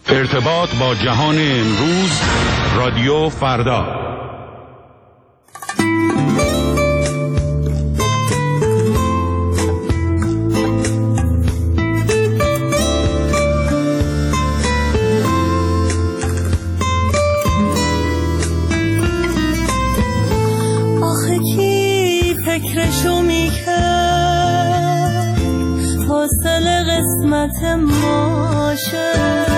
ارتباط با جهان امروز، رادیو فردا. آخه کی فکرشو میکرد حاصل قسمت ماشه،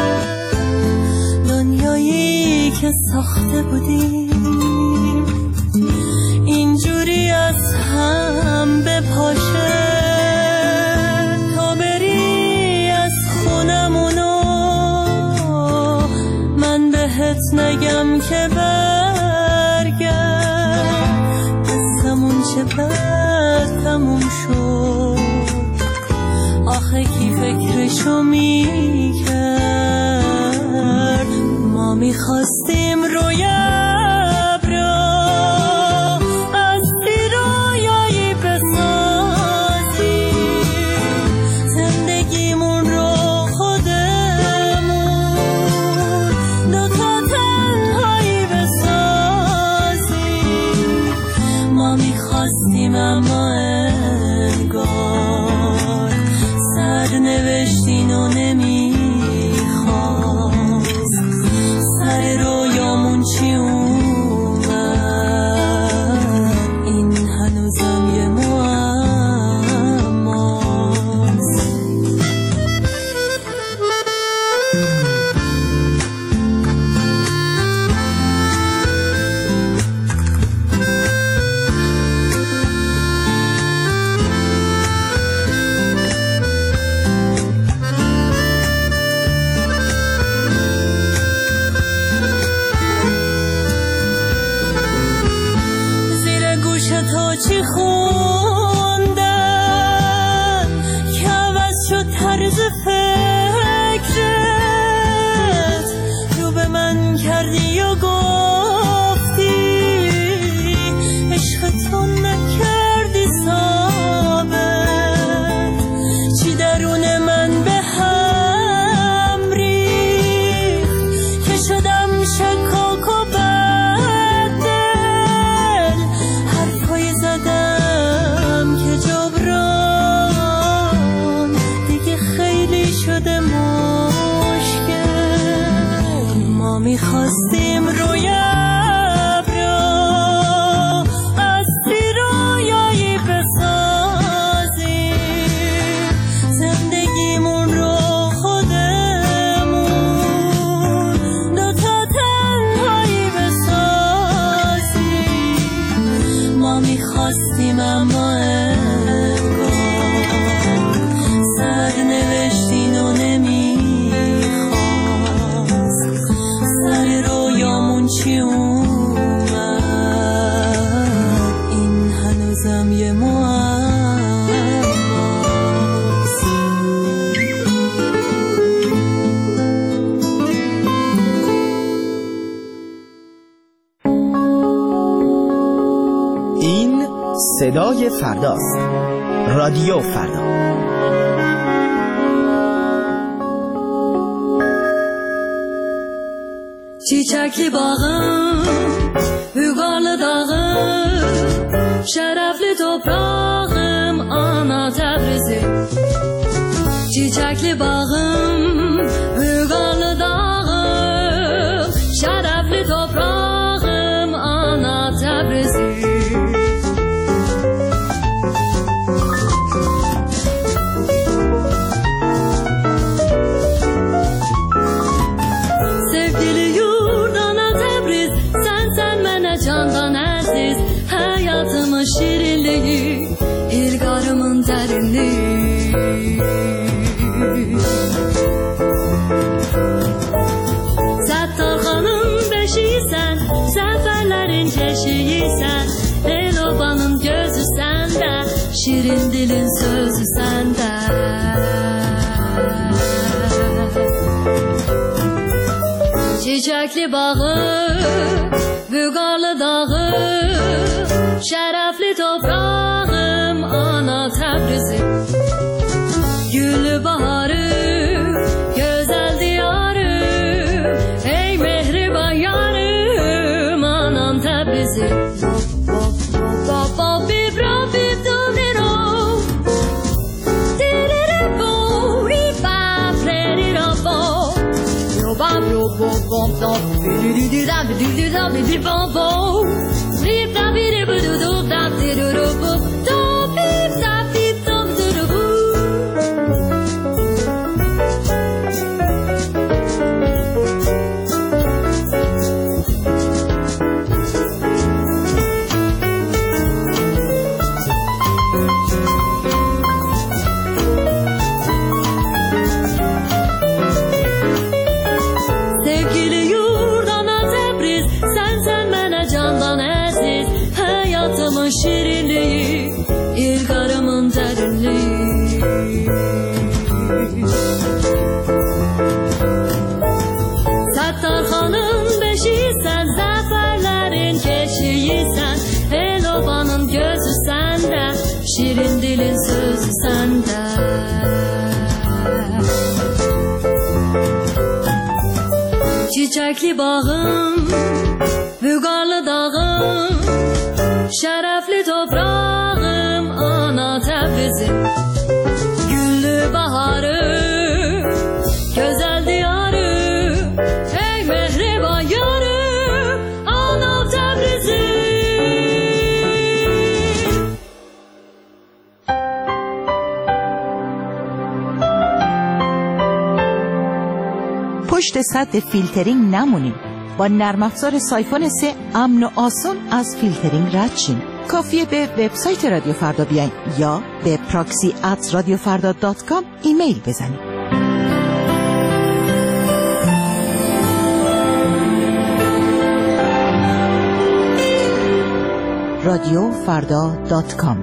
دنیایی که ساخته بودیم اینجوری از هم بپاشه. تا بری از خونمونو من بهت نگم که برگرد، قصمون چه بد تموم شد. آخه کی فکرشو میکرد ما میخواستیم روی ابرا از رویایی بسازیم، زندگیمون رو خودمون دوتا تنهایی بسازیم. ما میخواستیم اما انگار سر نوشتین و نمیخواست، سر رویامون چی اومد این هنوزم یه معماست. تا چی خوندن که عوض شد طرز فکرت، رو به من کردی و گفتی عشق تو نکردی ثابت، چی درون من به هم ریخت که شدم شکاک و زدم که جبران دیگه خیلی شده مشکل. ما میخواستیم روی ابرا از رویایی بسازیم، زندگیمون رو خودمون دوتا تنهایی بسازیم. ما میخواستیم اما انگار سر نوشتین و نمیخواست، سر رویامون چی اومد این هنوزم یه معماست. این صدای فرداست، رادیو فردا. Çiçekli bağım, Hügarlı dağım, şerefli toprağım, ana Tebrizim. Çiçekli bağım, Hügarlı dağım, şerefli toprağım, ana Tebrizim. Candan aziz hayatımın şirinliği, ilgarımın derinliği. Settarxanın beşiysen, seferlerin keşiysen, Elobanın gözü sende, şirin dilin sözü sende. Çiçekli bağı, Vügarlı dağı, şerefli toprağım, ana Tebrizim. Gülü baharı, güzel diyarı, Şirin dilin sözü sende. Çiçekli bağım, vügarlı dağım, şerefli toprağım, ana Tebrizim. Güllü baharı, güzel diyarı, ey mehriban yarı, ana Tebrizim. پشت سد فیلترینگ نمونیم. با نرم افزار سایفون 3 امن و آسان از فیلترینگ رد شیم. کافیه به وبسایت رادیو فردا بیاین یا به proxy@radiofarda.com ایمیل بزنید. radiofarda.com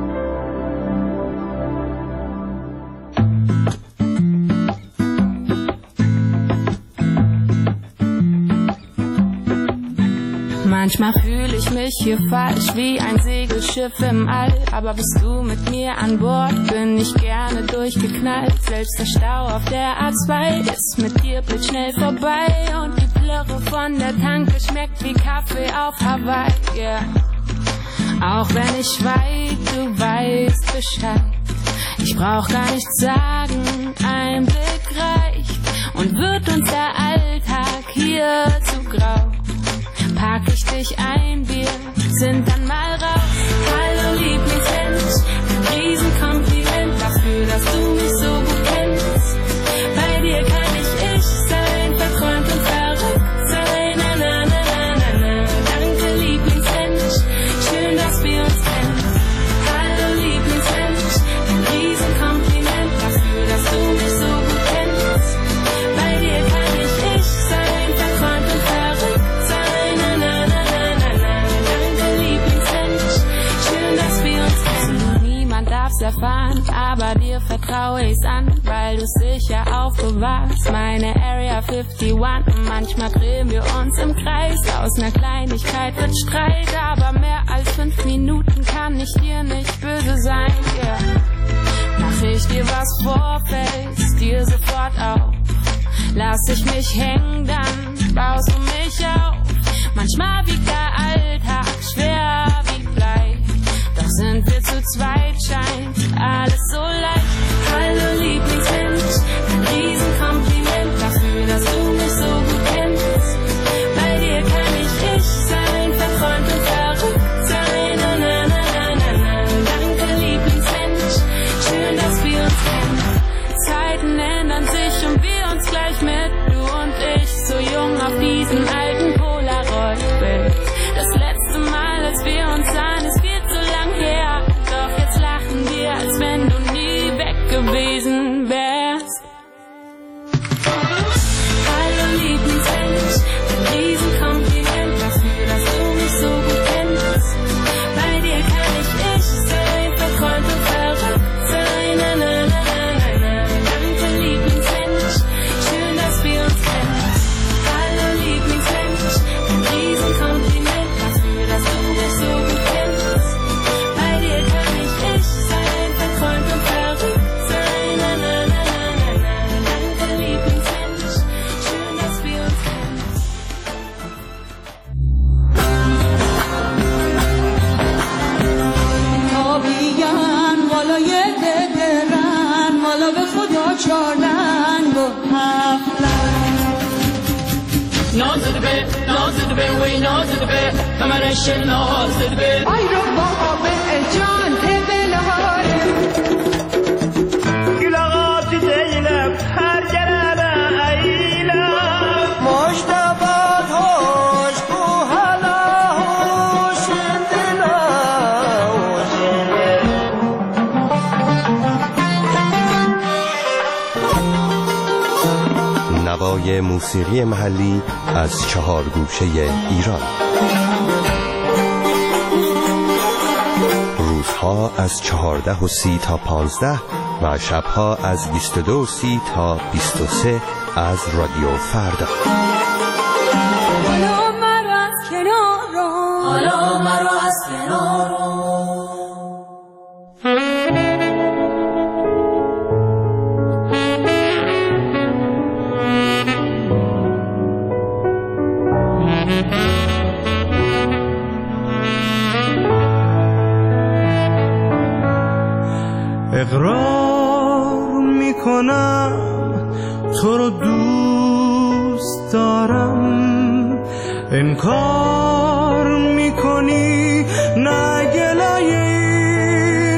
Manchmal fühle ich mich hier falsch wie ein Segelschiff im All. Aber bist du mit mir an Bord, bin ich gerne durchgeknallt. Selbst der Stau auf der A2 ist mit dir blitzschnell vorbei. Und die Plörre von der Tanke schmeckt wie Kaffee auf Hawaii, yeah. Auch wenn ich weit, du weißt Bescheid. Ich brauch gar nichts sagen, ein Blick reicht. Und wird uns der Alltag hier zu grau, pack ich dich ein, wir sind dann mal raus. Hallo Lieblingsmensch, ein Riesenkompliment dafür, dass du mich so gut kennst. Bei dir kann ich sein, verträumt und verrückt sein. Na, na, na, na, na, na. Danke Lieblingsmensch, schön, dass wir uns kennen. Hallo Lieblingsmensch, ein Riesenkompliment dafür, dass du mich so gut kennst. Bei dir kann ich sein, verträumt und verrückt sein. Erfahren, aber dir vertraue ich's an, weil du's sicher aufbewahrst. Meine Area 51 und manchmal drehen wir uns im Kreis. Aus ner Kleinigkeit wird Streit, aber mehr als 5 Minuten kann ich dir nicht böse sein, yeah. Mach ich dir was vor, fällst dir sofort auf. Lass ich mich hängen, dann baust du mich auf. Manchmal wiegt der Alltag schwer wie Blei, doch sind wir zu zweit, scheint alles so leicht. Hallo Lieblingsmensch, ein Riesenkompliment dafür, dass du mich so gut kennst. Bei dir kann ich sein, verträumt und verrückt sein. Na, na, na, na, na, na. Danke Lieblingsmensch, schön, dass wir uns kennen. Zeiten ändern sich und wir uns gleich mit, du und ich, so jung auf diesem alten Polaroid-Bild. Das letzte Mal, als wir uns sahen, ist viel zu lang her. Doch jetzt lachen wir, als wenn du nie weg gewesen wärst. Hallo Lieblingsmensch, ein Riesenkompliment dafür, dass du mich so gut kennst. Bei dir kann ich sein, verträumt und verrückt sein. Na, na, na, na, na, na. Danke Lieblingsmensch, schön, dass wir uns kennen. Hallo Lieblingsmensch, ein Riesenkompliment dafür, dass du mich so gut kennst. Bei dir kann ich sein, verträumt und verrückt sein. Na, na, na, na, na, na. Danke Lieblingsmensch, schön, dass wir uns kennen. تابیان والای ددرن والا به خدا چارلنگ و هفتن نازد به وی نازد به کمرش نازد به آی رو بابا جان تبلاره گلغات دیلم هر جلبه ایلم مشتبات هوش بو حالا هوش نوای موسیقی محلی از 4 گوشه ایران. روزها از 14:30 تا 15 و شبها از 22:30 تا 23 از رادیو فردا. حالا مرا از کنار رو، حالا مرا از کنار رو. اقرار میکنم تو رو دوست دارم، انکار میکنی نه گلایه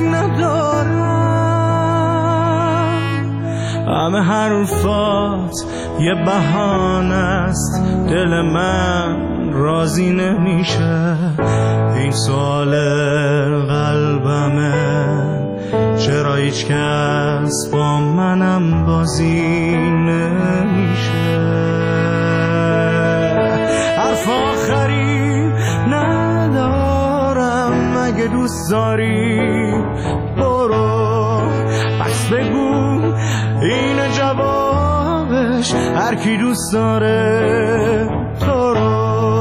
ندارم. همه حرفات یه بهانه است، دل من راضی نمیشه. این سوال قلبمه، چرا هیچ کس با منم بازی نمیشه. حرف آخری ندارم، اگه دوست داری برو، پس بگو این جوابش، هر کی دوست داره تو رو.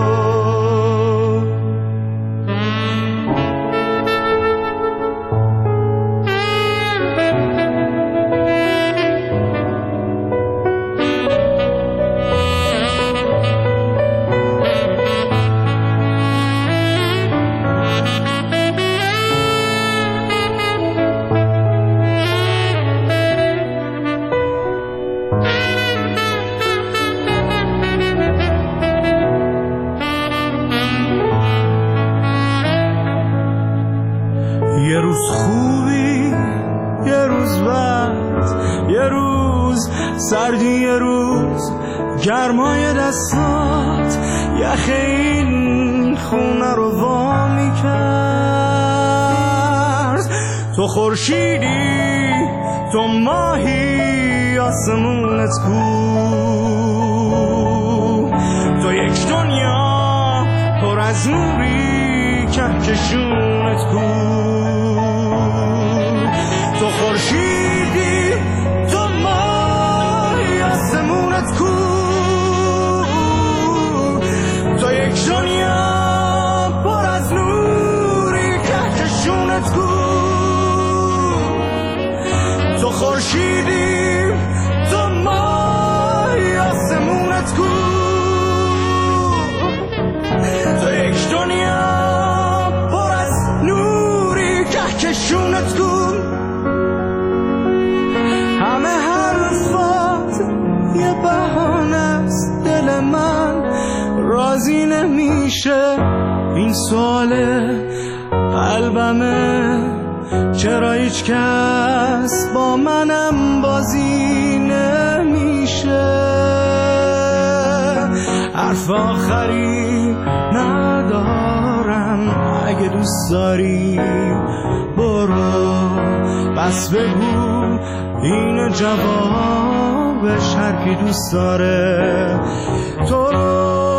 یه روز خوبی، یه روز بد، یه روز سردی، یه روز گرمای دستات یخ این خونه رو وا میکرد. تو خورشیدی، تو ماهی، آسمونت کو، تو یک دنیا پر از نوری، کهکشونت کو. تو خورشیدی، تو ماهی، آسمونت کو، تو یک دنیا پر از نوری، کهکشونت کو. تو خورشیدی، تو ماهی، آسمونت کو، تو یک دنیا پر از نوری، کهکشونت کو. همه حرفات یه بهانه است، دل من راضی نمیشه. این سوال قلبمه، چرا هیچ کس با منم بازی نمیشه. حرف آخری ندارم، اگه دوست داری برو، بس بگو این جوابش، هر کی دوست داره تو رو.